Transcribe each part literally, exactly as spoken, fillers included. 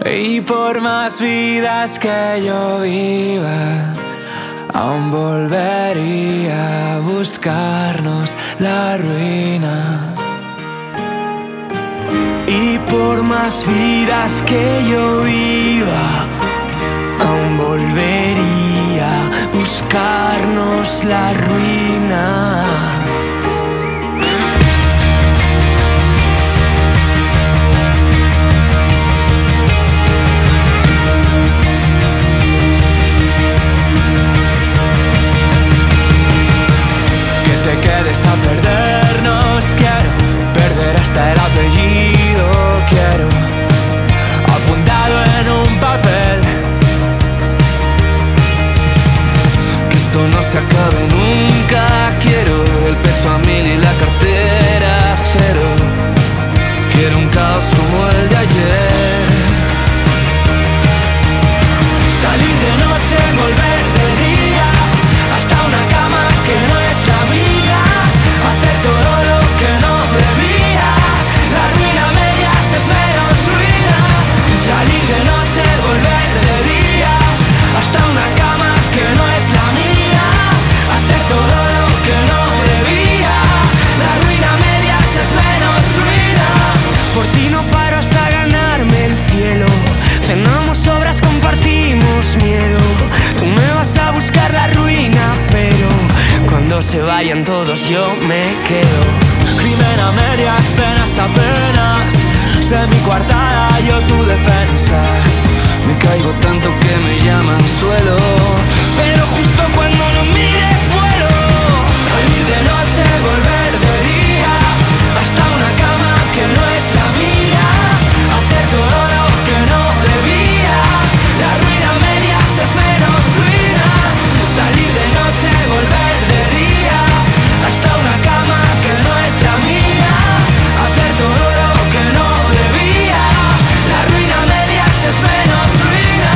Y por más vidas que yo viva, aún volvería a buscarnos la ruina. Y por más vidas que yo viva, aún volvería a buscarnos la ruina. A perdernos, quiero perder hasta el apellido, quiero apuntado en un papel, que esto no se acabe nunca. Quiero el pecho a mil y la cartera a cero. Quiero un caos como el de ayer. Salir de noche, volver de día, hasta una cama que no es la mía. Hacer todo lo que no debía. La ruina a medias es menos ruina. Salir de noche, volver de día, hasta una cama que no es la mía. Hacer todo lo que no debía. La ruina a medias es menos ruina. Por ti no paro hasta ganarme el cielo. Cenamos sobras, compartimos miedo. Tú me vas a buscar la ruina, pero cuando se vayan todos yo me quedo. Crimen a medias, penas apenas. Sé mi coartada, yo tu defensa. Me caigo tanto que me llaman suelo, pero justo cuando no mires vuelo. Salir de noche, volver de día, hasta una cama que no es la mía. Hacer todo lo que no debía. La ruina a medias es menos ruina. Salir de noche, volver de día, hasta una cama que no es la mía. Hacer todo lo que no debía. La ruina a medias es menos ruina.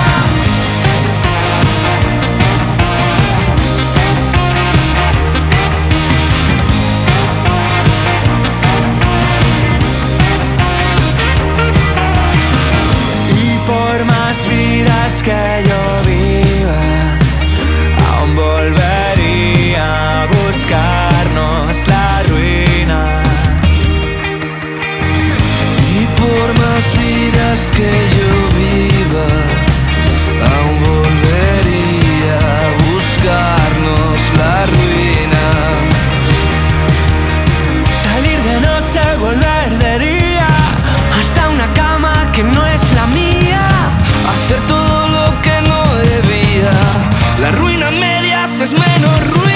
Y por más vidas que yo viva, aún volvería a buscarnos la ruina. Y por más vidas que yo viva, aún volvería a buscarnos la ruina. Salir de noche, volver de día, hasta una cama que no es la mía. Hacer todo lo que no debía. La ruina a medias es menos ruina.